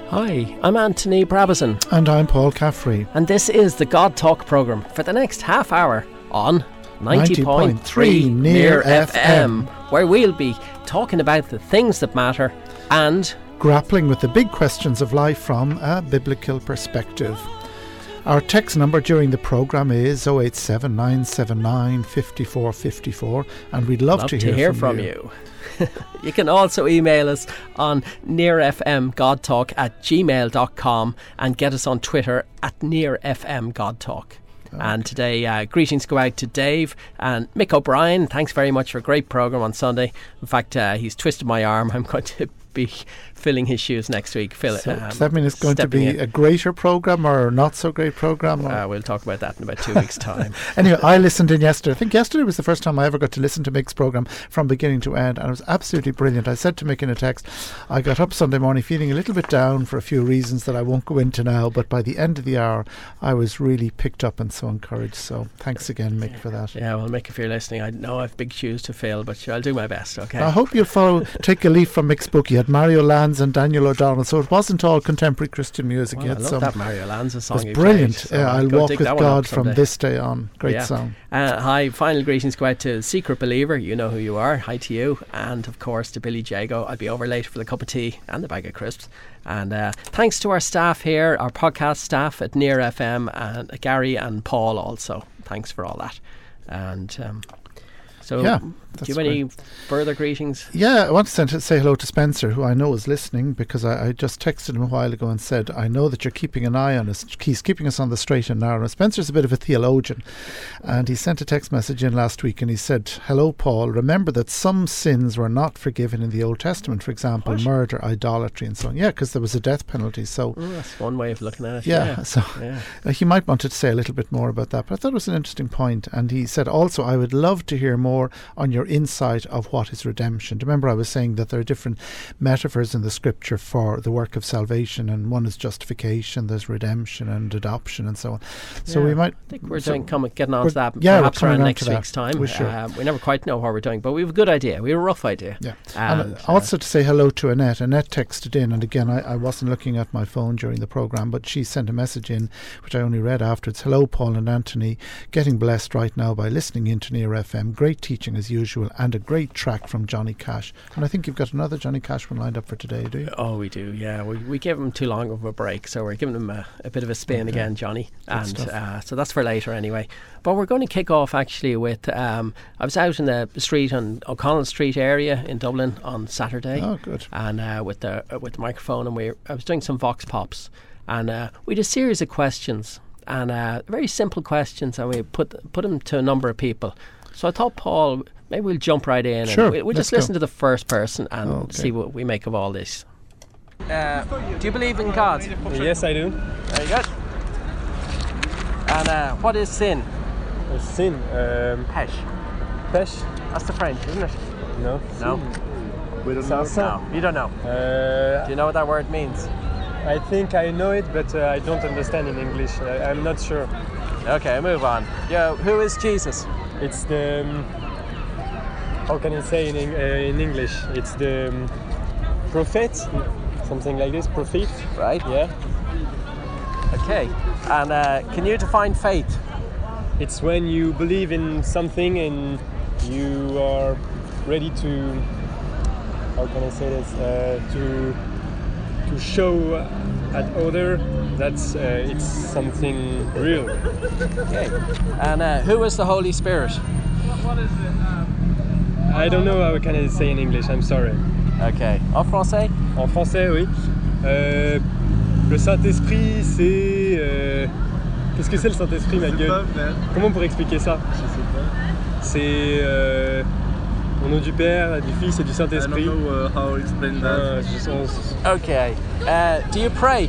Hi, I'm Anthony Brabazon. And I'm Paul Caffrey. And this is the God Talk programme for the next half hour on 90.3 Near FM, where we'll be talking about the things that matter and grappling with the big questions of life from a biblical perspective. Our text number during the programme is 087 979 5454, and we'd love to hear from you. You can also email us on nearfmgodtalk@gmail.com and get us on Twitter at nearfmgodtalk. Okay. And today, greetings go out to Dave and Mick O'Brien. Thanks very much for a great programme on Sunday. In fact, he's twisted my arm. I'm going to be filling his shoes next week. Does that mean it's going to be a greater programme or not so great programme? We'll talk about that in about 2 weeks' time. Anyway, I listened in yesterday. I think yesterday was the first time I ever got to listen to Mick's programme from beginning to end, and it was absolutely brilliant. I said to Mick in a text, I got up Sunday morning feeling a little bit down for a few reasons that I won't go into now, but by the end of the hour I was really picked up and so encouraged. So thanks again, Mick, for that. Yeah, well, Mick, if you're listening, I know I have big shoes to fill, but I'll do my best, okay? I hope you'll take a leaf from Mick's book. He had Mario Lanz and Daniel O'Donnell, so it wasn't all contemporary Christian music. Well, I love that Mario Lanza song. It's brilliant. Played, so I'll walk with God from this day on. Great song. Hi, final greetings go out to Secret Believer. You know who you are. Hi to you. And of course to Billy Jago. I'll be over later for the cup of tea and the bag of crisps. And thanks to our staff here, our podcast staff at Near FM, and Gary and Paul also. Thanks for all that. And do you have any further greetings? Yeah, I want to say hello to Spencer, who I know is listening, because I just texted him a while ago and said, I know that you're keeping an eye on us. He's keeping us on the straight and narrow. Spencer's a bit of a theologian, and he sent a text message in last week and he said, hello Paul, remember that some sins were not forgiven in the Old Testament, for example, murder, idolatry and so on. Yeah, because there was a death penalty. So that's one way of looking at it. Yeah, he might want to say a little bit more about that, but I thought it was an interesting point. And he said also, I would love to hear more on your insight of what is redemption. Remember, I was saying that there are different metaphors in the scripture for the work of salvation, and one is justification, there's redemption and adoption and so on. So we might... I think we're getting on to that perhaps around next week's time. We never quite know what we're doing, but we have a good idea. We have a rough idea. Yeah. And also to say hello to Annette. Annette texted in, and again, I wasn't looking at my phone during the programme, but she sent a message in, which I only read afterwards. Hello, Paul and Anthony. Getting blessed right now by listening into Near FM. Great teaching as usual, and a great track from Johnny Cash. And I think you've got another Johnny Cash one lined up for today, do you? Oh, we do, yeah. We gave him too long of a break, so we're giving him a bit of a spin again, Johnny. And so that's for later anyway. But we're going to kick off actually with, I was out in the street on O'Connell Street area in Dublin on Saturday. Oh, good. And with the microphone, and I was doing some vox pops, and we had a series of questions, and very simple questions, and we put them to a number of people. So I thought, Paul, maybe we'll jump right in. Sure, and we'll just listen to the first person and see what we make of all this. Do you believe in God? Yes, I do. Very good. And what is sin? Sin? Pesh. Pesh? That's the French, isn't it? No. No? We don't know. No, you don't know. Do you know what that word means? I think I know it, but I don't understand in English. I'm not sure. Okay, move on. Who is Jesus? It's the... how can I say in English? It's the prophet, something like this, prophet. Right. Yeah. Okay. And can you define faith? It's when you believe in something and you are ready to... how can I say this? To show at other that it's something real. Okay. And who is the Holy Spirit? I don't know how can I say in English, I'm sorry. Okay. En français? En français, oui. Le Saint-Esprit, c'est... qu'est-ce que c'est le Saint-Esprit, ma gueule? Comment on pourrait expliquer ça? Je sais pas. C'est... au nom du Père, du Fils et du Saint-Esprit. I don't know how to explain that. Okay. Do you pray?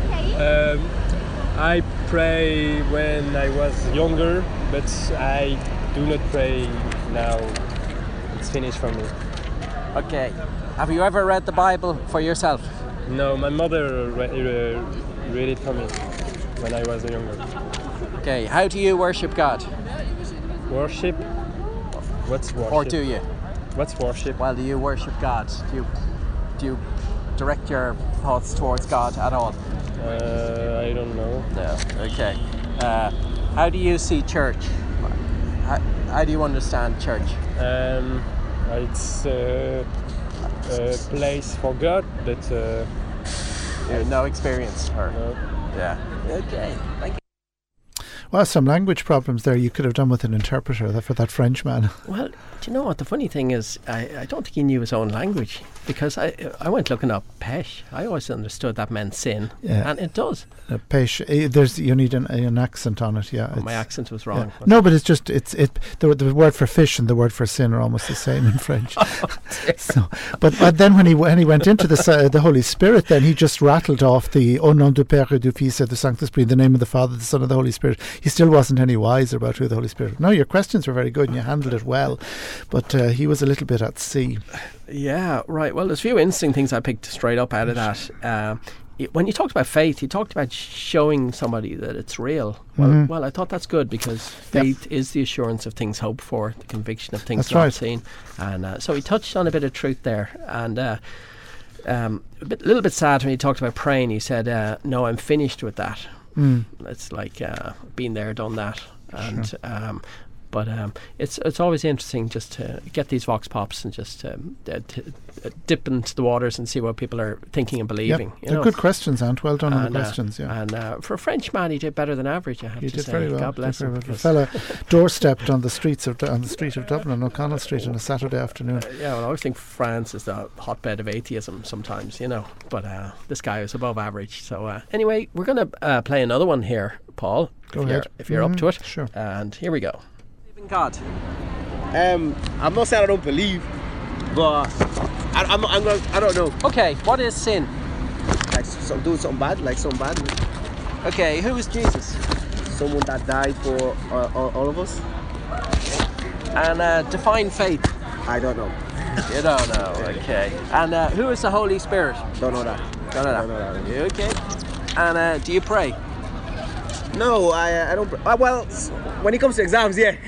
I pray when I was younger, but I do not pray now. It's finished for me. Okay. Have you ever read the Bible for yourself? No, my mother read it for me when I was younger. Okay. How do you worship God? Worship? What's worship? Or do you? What's worship? Well, do you worship God? Do you direct your thoughts towards God at all? I don't know. No. Okay. How do you see church? How do you understand church? It's a place for God that No experience. Or, no. Yeah. Okay. Thank you. Well, some language problems there you could have done with an interpreter for that French man. Well, do you know what the funny thing is? I don't think he knew his own language, because I went looking up pesh. I always understood that meant sin, and it does. Pesh, you need an accent on it. Yeah, my accent was wrong. Yeah. No, but it's just the word for fish and the word for sin are almost the same in French. So, but then when he went into the Holy Spirit, then he just rattled off the Au nom du Père et du Fils et du Saint-Esprit, the name of the Father, the Son, and the Holy Spirit. He still wasn't any wiser about who the Holy Spirit. No, your questions were very good and you handled it well, but he was a little bit at sea. Yeah, right. Well, there's a few interesting things I picked straight up out of that. When you talked about faith, you talked about showing somebody that it's real. Well, I thought that's good, because faith is the assurance of things hoped for, the conviction of things not seen. And so he touched on a bit of truth there. And a little bit sad when he talked about praying. He said, no, I'm finished with that. It's like been there, done that. And sure. But it's always interesting just to get these vox pops and just to dip into the waters and see what people are thinking and believing. Yeah, they're good questions, Ant. Well done on the questions. Yeah. And for a French man, he did better than average. I have to say. He did very well. God bless him. The fella doorstepped on the street of Dublin, O'Connell Street, on a Saturday afternoon. Well, I always think France is the hotbed of atheism sometimes, but this guy is above average. So anyway, we're going to play another one here, Paul. Go ahead. If you're up to it. Sure. And here we go. God. I'm not saying I don't believe, but I don't know. Okay, what is sin? Like doing something bad, Okay, who is Jesus? Someone that died for all of us. And define faith. I don't know. You don't know. Okay. And who is the Holy Spirit? Don't know that. Don't know that. Okay. And do you pray? No, I don't. Well, when it comes to exams, yeah.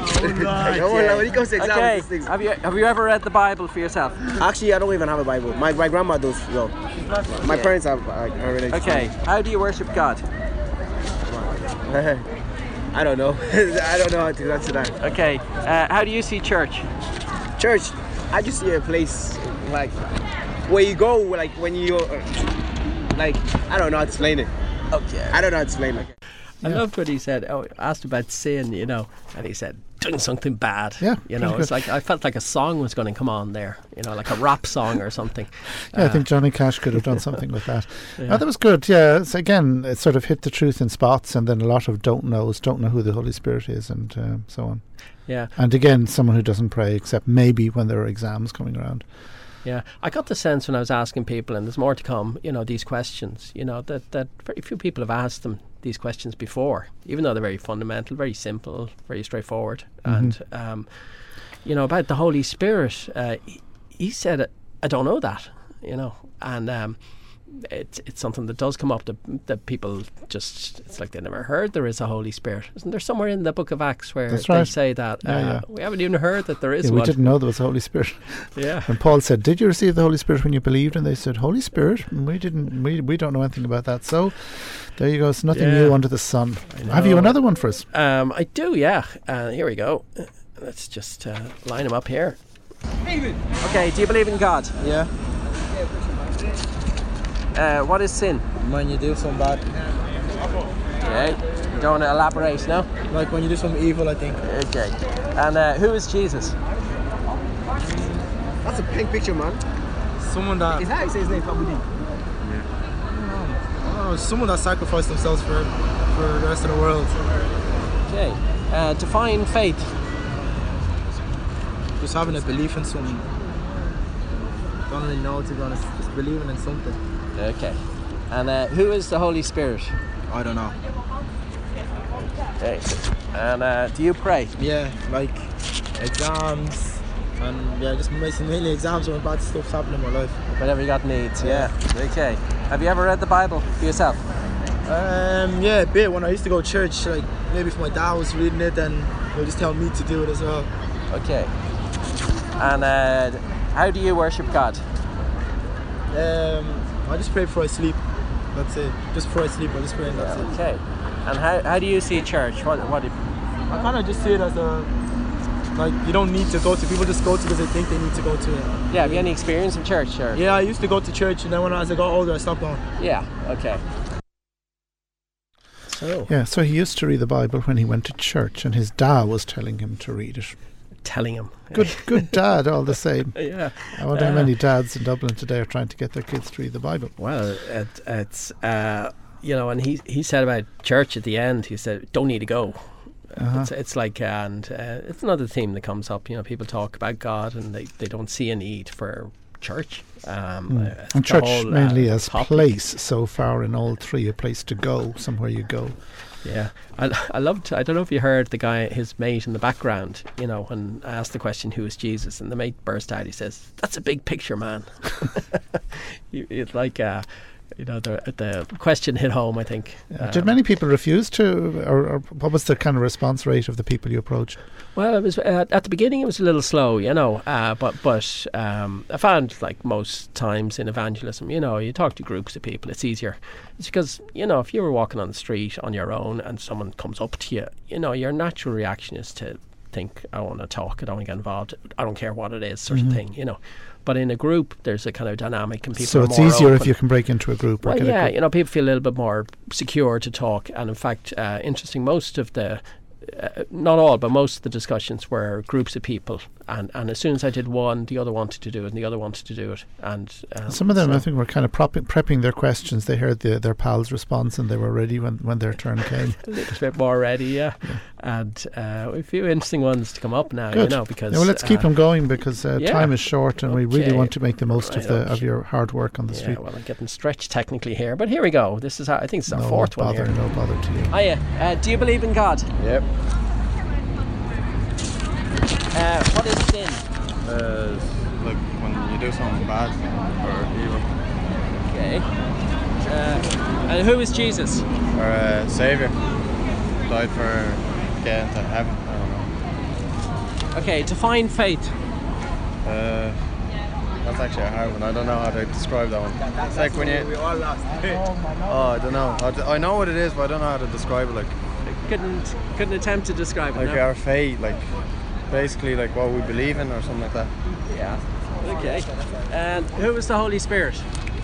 When it comes to exams, okay. things. Have you ever read the Bible for yourself? Actually, I don't even have a Bible. My grandma does. Well, my parents have a religion. Okay. How do you worship God? I don't know. I don't know how to answer that. Okay. How do you see church? Church, I just see a place like where you go, like when you like. I don't know how to explain it. Okay. I don't know how to explain it. I loved what he said. Asked about sin, and he said, doing something bad. Yeah. It's like I felt like a song was going to come on there, like a rap song or something. Yeah, I think Johnny Cash could have done something with that. Yeah. That was good. Yeah, it sort of hit the truth in spots, and then a lot of don't know who the Holy Spirit is, and so on. Yeah. And again, someone who doesn't pray except maybe when there are exams coming around. Yeah, I got the sense when I was asking people, and there's more to come, these questions, that very few people have asked them these questions before, even though they're very fundamental, very simple, very straightforward. And, about the Holy Spirit, he said, I don't know that, and it's something that does come up that people just, it's like they never heard there is a Holy Spirit. Isn't there somewhere in the book of Acts where they say that? We haven't even heard that there is one. We didn't know there was a Holy Spirit. Yeah. And Paul said, did you receive the Holy Spirit when you believed? And they said, Holy Spirit? And we don't know anything about that. So there you go. It's nothing new under the sun. Have you another one for us? I do, yeah. Here we go. Let's just line them up here. Okay, do you believe in God? Yeah. What is sin? When you do something bad. Okay. You don't want to elaborate now? Like when you do something evil, I think. Okay. And who is Jesus? That's a pink picture, man. Someone that... Is that how you say his name? Probably. Yeah. I don't know. Someone that sacrificed themselves for the rest of the world. Okay. Define faith. Just having a belief in something. Don't really know, to be honest. Just believing in something. Okay. And who is the Holy Spirit? I don't know. Okay. And do you pray? Yeah, like exams, and just mainly exams when bad stuff's happening in my life. Whatever you got needs, yeah. Okay. Have you ever read the Bible for yourself? Yeah, a bit. When I used to go to church, like maybe if my dad was reading it, then he would just tell me to do it as well. Okay. And how do you worship God? I just pray before I sleep. That's it. Just before I sleep, I just pray and that's it. Okay. And how do you see church? What do you... I kind of just see it as like you don't need to go to. People just go to because they think they need to go to it. Yeah, have you any experience in church? Or? Yeah, I used to go to church, and then as I got older, I stopped going. Yeah, okay. So he used to read the Bible when he went to church, and his dad was telling him to read it. Telling him. Good dad, all the same. Yeah. I wonder how many dads in Dublin today are trying to get their kids to read the Bible. Well, it's and he said about church at the end. He said, "Don't need to go." It's like, and it's another theme that comes up. People talk about God, and they don't see a need for church. And church whole, mainly as topic. Place so far in all three, a place to go, somewhere you go. Yeah, I loved. I don't know if you heard the guy, his mate in the background. When I asked the question, "Who is Jesus?" and the mate burst out. He says, "That's a big picture, man." It's like, the question hit home. I think. Did many people refuse to, or what was the kind of response rate of the people you approached? Well, it was at the beginning. It was a little slow, but I found, like most times in evangelism, you talk to groups of people. It's easier. It's because if you were walking on the street on your own and someone comes up to you, your natural reaction is to think, I want to talk, I don't want to get involved, I don't care what it is, sort of thing, But in a group, there's a kind of dynamic, and people. So are it's more easier open. if you can break into a group. Well, people feel a little bit more secure to talk, and in fact, interesting. Most of the, not all, but most of the discussions were groups of people, and as soon as I did one, the other wanted to do it, and the other wanted to do it, and some of them, I think, were kind of prepping their questions. They heard their pal's response, and they were ready when their turn came. A little bit more ready, yeah. And a few interesting ones to come up now. Good. Because well, let's keep them going because time is short, and we really want to make the most of your hard work on the street. Well, I'm getting stretched technically here, but here we go. This is I think it's our fourth one here. No bother to you. Hiya. Do you believe in God? Yep. What is sin? Like when you do something bad or evil. Okay. And who is Jesus? Or Saviour. Died for getting to heaven. I don't know. Okay, define faith. That's actually a hard one. I don't know how to describe that one. It's like when you... We all lost. I don't know. I know what it is, but I don't know how to describe it. Like Couldn't attempt to describe it. Like our faith, like basically like what we believe in or something like that. Yeah. Okay. And who is the Holy Spirit?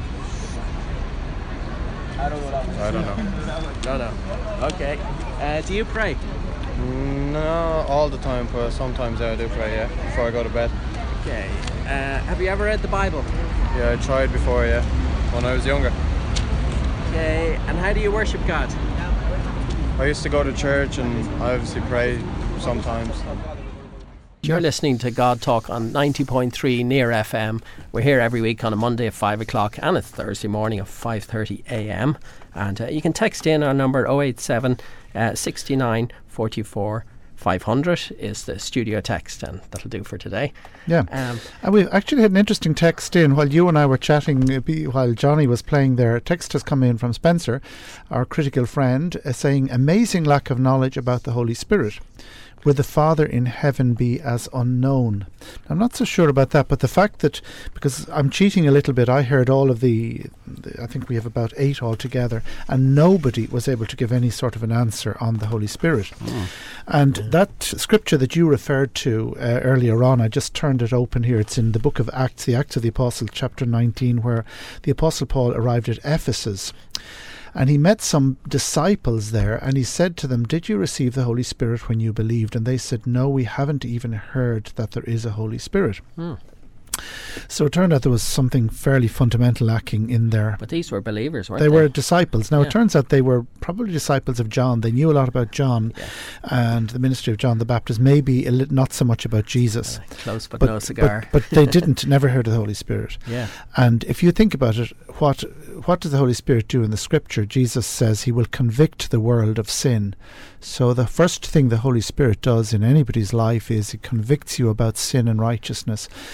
I don't know. No. Okay. Do you pray? No, all the time, but sometimes I do pray, yeah, before I go to bed. Okay. Have you ever read the Bible? Yeah, I tried before, yeah, when I was younger. Okay. And how do you worship God? I used to go to church and I obviously pray sometimes. You're listening to God Talk on 90.3 Near FM. We're here every week on a Monday at 5 o'clock and a Thursday morning at 5:30 a.m. And you can text in our number 087 69 44 500 is the studio text, and that'll do for today. Yeah. And we've actually had an interesting text in while you and I were chatting, while Johnny was playing there. A text has come in from Spencer, our critical friend, saying, amazing lack of knowledge about the Holy Spirit. Will the Father in heaven be as unknown? I'm not so sure about that, but the fact that, because I'm cheating a little bit, I heard all of the I think we have about 8 altogether, and nobody was able to give any sort of an answer on the Holy Spirit. And that scripture that you referred to earlier on, I just turned it open here. It's in the book of Acts, the Acts of the Apostle, chapter 19, where the Apostle Paul arrived at Ephesus. And he met some disciples there, and he said to them, did you receive the Holy Spirit when you believed? And they said, no, we haven't even heard that there is a Holy Spirit. So it turned out there was something fairly fundamental lacking in there. But these were believers, weren't they? They were disciples. Now, it turns out they were probably disciples of John. They knew a lot about John and the ministry of John the Baptist, maybe not so much about Jesus. Close, but no cigar. But they never heard of the Holy Spirit. Yeah. And if you think about it, what does the Holy Spirit do in the Scripture? Jesus says he will convict the world of sin. So the first thing the Holy Spirit does in anybody's life is he convicts you about sin and righteousness. So when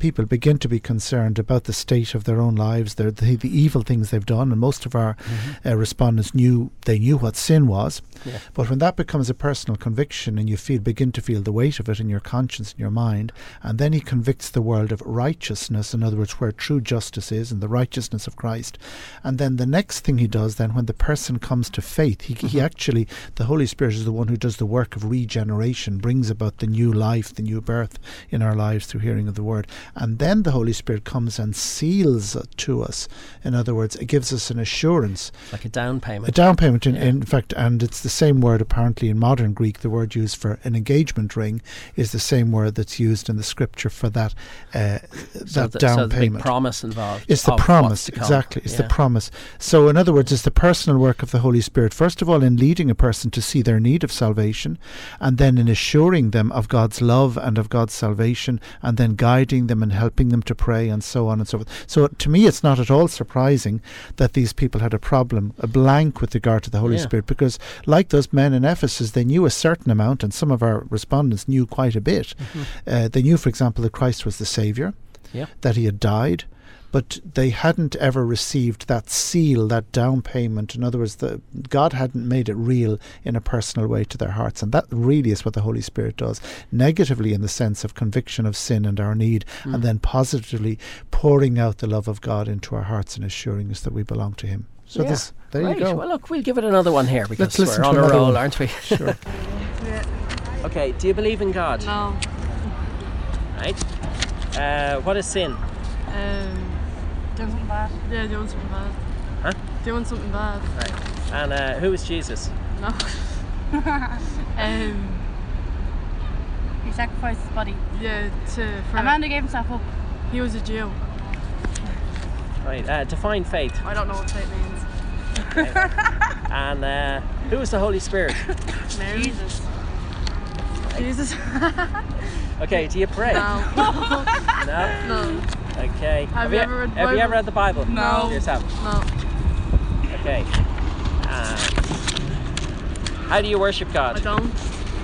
people begin to be concerned about the state of their own lives, the evil things they've done, and most of our respondents knew what sin was. Yeah. But when that becomes a personal conviction and you begin to feel the weight of it in your conscience and your mind, and then he convicts the world of righteousness, in other words, where true justice is and the righteousness of Christ. And then the next thing he does then, when the person comes to faith, he actually, the Holy Spirit is the one who does the work of regeneration, brings about the new life, the new birth in our lives through hearing of the word. And then the Holy Spirit comes and seals it to us. In other words, it gives us an assurance. Like a down payment. A down payment, in fact, and it's the same word apparently in modern Greek. The word used for an engagement ring is the same word that's used in the scripture for that down payment. Big promise involved. It's the promise, exactly. It's the promise. So in other words, it's the personal work of the Holy Spirit, first of all in leading a person to see their need of salvation, and then in assuring them of God's love and of God's salvation, and then guiding them and helping them to pray, and so on and so forth. So to me, it's not at all surprising that these people had a blank with regard to the Holy Spirit, because like those men in Ephesus, they knew a certain amount, and some of our respondents knew quite a bit. They knew, for example, that Christ was the Saviour, that he had died, but they hadn't ever received that seal, that down payment. In other words, God hadn't made it real in a personal way to their hearts. And that really is what the Holy Spirit does. Negatively in the sense of conviction of sin and our need, and then positively pouring out the love of God into our hearts and assuring us that we belong to him. So there you go. Well, look, we'll give it another one here because Let's we're on a roll, aren't we? Sure. Okay, do you believe in God? No. Right. What is sin? Doing something bad. Yeah, doing something bad. Huh? Doing something bad. Right. And who is Jesus? No. He sacrificed his body. Yeah, for a man who gave himself up. He was a Jew. Right. Define faith. I don't know what faith means. Okay. And who is the Holy Spirit? Mary. Jesus. Okay, do you pray? No. No? No. Okay. Have you ever read the Bible? Have you ever read the Bible? No. Yourself? No. Okay. How do you worship God? I don't.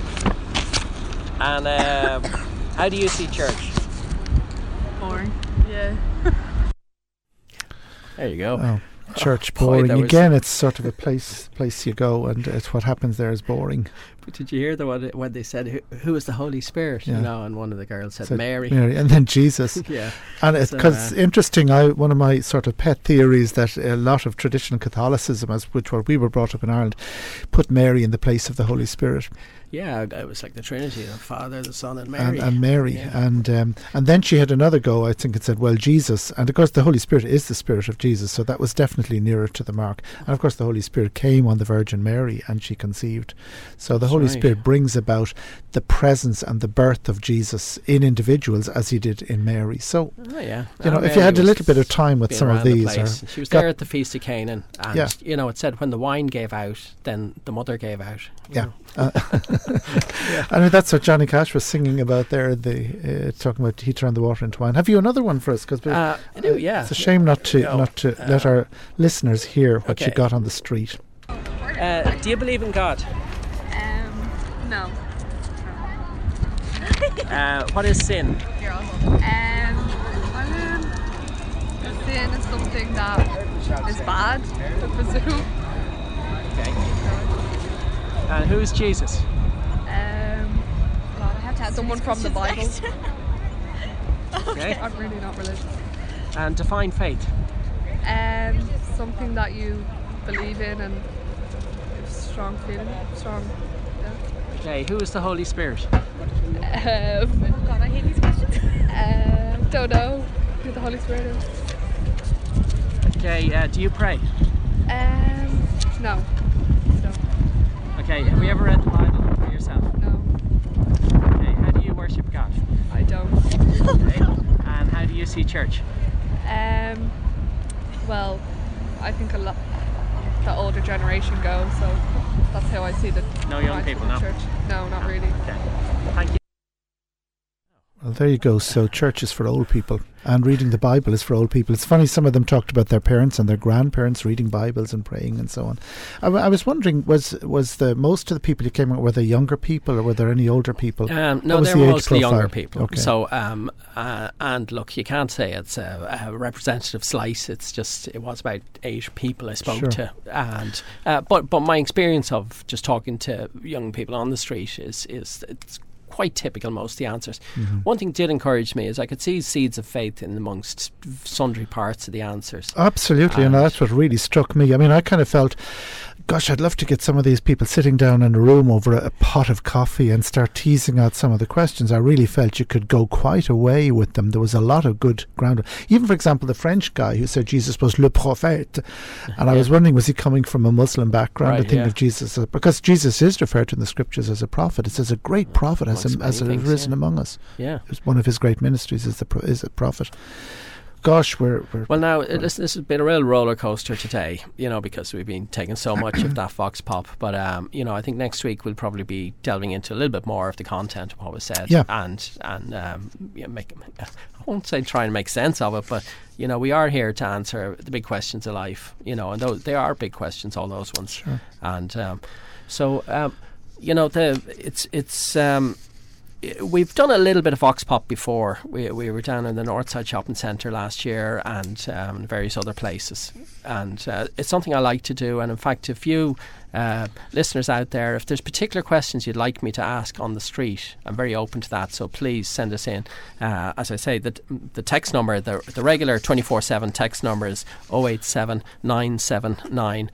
And how do you see church? Boring. Yeah. There you go. Oh, church boy, boring. Again, it's sort of a place you go, and it's what happens there is boring. But did you hear when they said who is the Holy Spirit? Yeah. You know, and one of the girls said Mary, and then Jesus. Yeah, and it's because it's interesting. One of my sort of pet theories that a lot of traditional Catholicism, what we were brought up in Ireland, put Mary in the place of the Holy Spirit. Yeah, it was like the Trinity, the Father, the Son, and Mary. And Mary. Yeah. And then she had another go, I think it said, well, Jesus. And of course the Holy Spirit is the Spirit of Jesus, so that was definitely nearer to the mark. And of course the Holy Spirit came on the Virgin Mary and she conceived. So the Holy Spirit brings about the presence and the birth of Jesus in individuals as he did in Mary. So, if you had a little bit of time with some of these. She was there at the Feast of Canaan, and it said when the wine gave out, then the mother gave out. Yeah. I mean, that's what Johnny Cash was singing about there, talking about he turned the water into wine. Have you another one for us? Because I do, yeah. It's a shame not to let our listeners hear what you got on the street. Do you believe in God? No. What is sin? Sin is something that is bad, I presume. Okay. And who's Jesus? God, I have to have someone from the Bible. Okay. I'm really not religious. And define faith. Something that you believe in and strong feeling. Okay, who is the Holy Spirit? God, I hate these questions. Don't know who the Holy Spirit is. Okay, do you pray? No. Okay, have you ever read the Bible for yourself? No. Okay, how do you worship God? I don't. Okay, and how do you see church? Well, I think a lot the older generation go, so that's how I see the No young people, no? church. No, not really. Okay, thank you. Well, there you go. So church is for old people, and reading the Bible is for old people. It's funny, some of them talked about their parents and their grandparents reading Bibles and praying and so on. I was wondering, was the most of the people you came out, were they younger people, or were there any older people? No, they're mostly younger people. Okay. So, and look, you can't say it's a representative slice. It's just, it was about 8 people I spoke to, and but my experience of just talking to young people on the street is it's quite typical, most of the answers. One thing did encourage me is I could see seeds of faith in amongst sundry parts of the answers. Absolutely, and that's what really struck me. I mean, I kind of felt, gosh, I'd love to get some of these people sitting down in a room over a pot of coffee and start teasing out some of the questions. I really felt you could go quite a way with them. There was a lot of good ground. Even, for example, the French guy who said Jesus was le prophète. And I was wondering, was he coming from a Muslim background? I think of Jesus, because Jesus is referred to in the scriptures as a prophet. It says a great prophet has risen among us. Yeah. One of his great ministries is a prophet. Gosh, we're well now. This has been a real roller coaster today, because we've been taking so much of that Vox Pop. But I think next week we'll probably be delving into a little bit more of the content of what was said, and make. I won't say try and make sense of it, but we are here to answer the big questions of life, and they are big questions, all those ones. Sure. And we've done a little bit of Vox Pop before. We were down in the Northside Shopping Centre last year and various other places. And it's something I like to do. And in fact, if you listeners out there, if there's particular questions you'd like me to ask on the street, I'm very open to that. So please send us in. As I say, the text number, the regular 24/7 text number is 087 979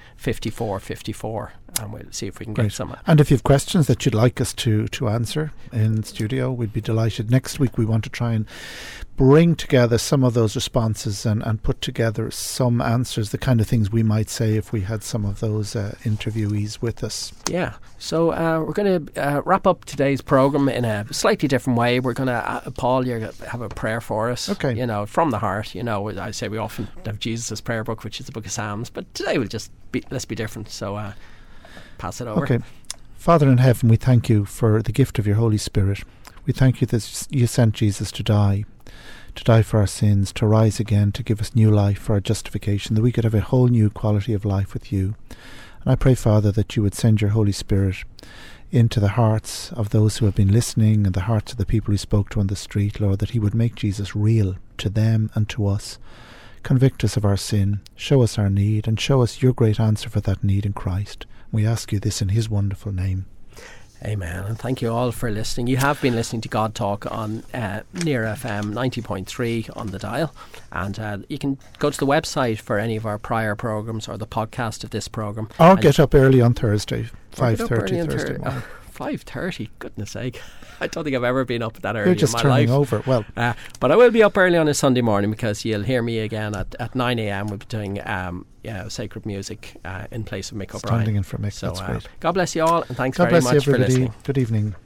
5454. And we'll see if we can get some. And if you have questions that you'd like us to answer in studio, we'd be delighted. Next week we want to try and bring together some of those responses and put together some answers, the kind of things we might say if we had some of those interviewees with us. Yeah. So we're going to wrap up today's programme in a slightly different way. We're going to, Paul, you're going to have a prayer for us. Okay. From the heart. I say we often have Jesus' prayer book, which is the book of Psalms, but today we'll just let's be different. So pass it over. Okay. Father in heaven, we thank you for the gift of your Holy Spirit. We thank you that you sent Jesus to die for our sins, to rise again, to give us new life for our justification, that we could have a whole new quality of life with you. And I pray, Father, that you would send your Holy Spirit into the hearts of those who have been listening and the hearts of the people who spoke to on the street, Lord, that he would make Jesus real to them and to us. Convict us of our sin, show us our need, and show us your great answer for that need in Christ. We ask you this in his wonderful name. Amen. And thank you all for listening. You have been listening to God Talk on Near FM 90.3 on the dial. And you can go to the website for any of our prior programmes or the podcast of this programme. Or get up early on Thursday, 5:30 Thursday morning. 5:30, goodness sake. I don't think I've ever been up that early You're just in my life. Over. Well, but I will be up early on a Sunday morning because you'll hear me again at 9 a.m. We'll be doing sacred music in place of Mick O'Brien. Standing in for Mick, that's great. God bless you all, and thanks very much for listening. Good evening.